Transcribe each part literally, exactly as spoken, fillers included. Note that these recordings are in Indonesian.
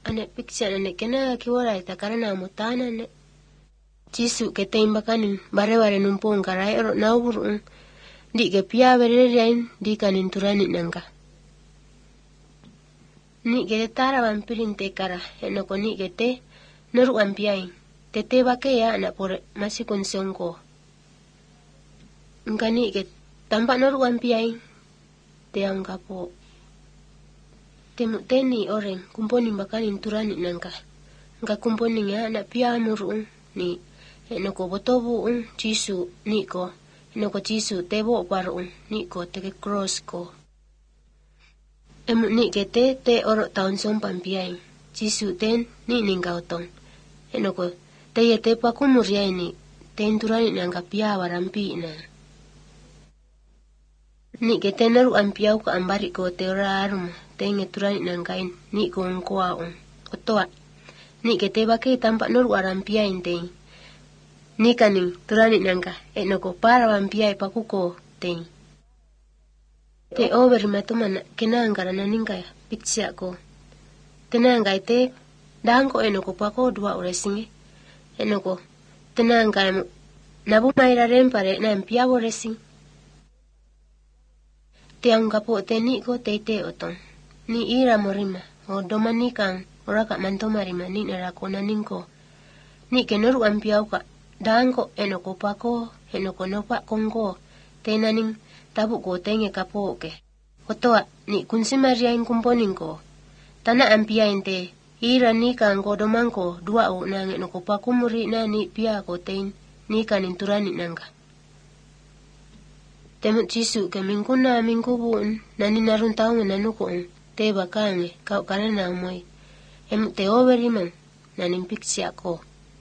ane piksa ane kena kiwara ita karena mutana ane. Jisu kete imbakanin bare bare numpong karai ero naubur di ke pia bereriain di kanin turani nangka. Ni kete tara vampirin te kara enoko ni kete noru ampiain. Tete bake ya anak pore masih konsongko. Nka ni kete tampak noru ampiain te angkapo. Temu teni orang kumponi bakanin turani nangka. Nka kumponi ya anak pia noru ni enoko botobu un Jisu niko. Enoko Jisu tebo paru un niko teke cross ko. Emu ni kete te oro tahun sompan piain. Jisu ten ni ningkau tong. Enoko te ye te pakumuriai ni ten turani nangka pia warampi na. Ni kete naru ampiau ka ambari ko te ora arum te nge turani nangkain ni ko ngkoa un. Otoa. Ni kete bake tampak naru arampiain te. Ni kaning turani nangka enoko para wampiai pakuko te. Te over matumana kenangkara naningka pitsia ko. Tenangka ite dangko enoko pako dua oresinge. Enoko tenangka nabu maira rempare na empia oresing. Te angkapo te niko te te otong. Ni ira morima o domani kang oraka mantomarima ni nerako naningko. Ni kenoru ampiau ka dangko enoko pako enoko nopa kongko tenaning tabu ko tenge kapo ke. Kotoa ni kunsi mariain kumponing ko. Tana ampiain te ira ni kang kodomangko dua u nang enoko pako muri na ni pia ko ten ni kanin turani nangka. Temut Jisu ke mingkuna mingkubun nani narun taunga nanuko te bakange kau karena moy. Emut te overiman nanin piksi ako.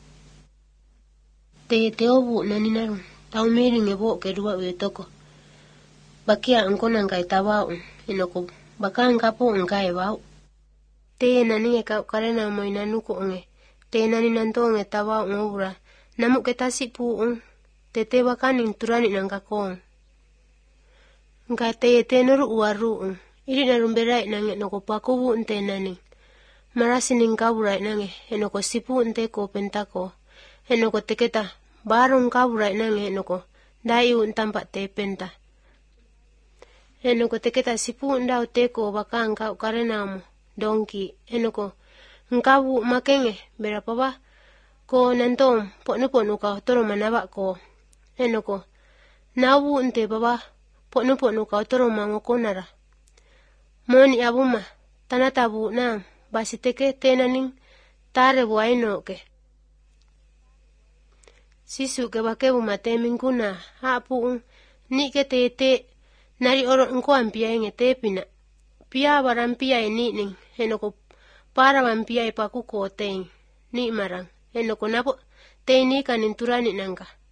Te te obu nani narun tau miring ebo ke dua uye toko. Bakia angko nangkai tawau enoko bakang kapo ngkai bau. Te nani e kau karena moy nanuko nge. Te nani nanto nge tawau ngobra. Namuk ketasi pu un. Te te bakaning turani nangka kong. Nka te te noru uaru un. Iri narun berai nange noko pakubu nte nani. Marasi ningkaburai nange enoko sipu nte ko pentako. Enoko teketa barong kaburai nange enoko dai un tampak te penta. Enoko teketa sipu ndau teko bakang kau karenamu dongki. Enoko ngkabu makenge berapa ba ko nantom ponu ponu kau toro manaba ko. Enoko nabu nte baba ponu ponu kau toro mangokonara. Moni abuma tanatabu nang basi teke tenaning tare buaino ke. Sisu ke bakebu mate mingkuna hapu un ni ke te te nari oro ngko ampiai nge te pina. Pia warampiai ni ning enoko para wampiai paku ko te ni marang enoko napo te ni kanin turani nangka.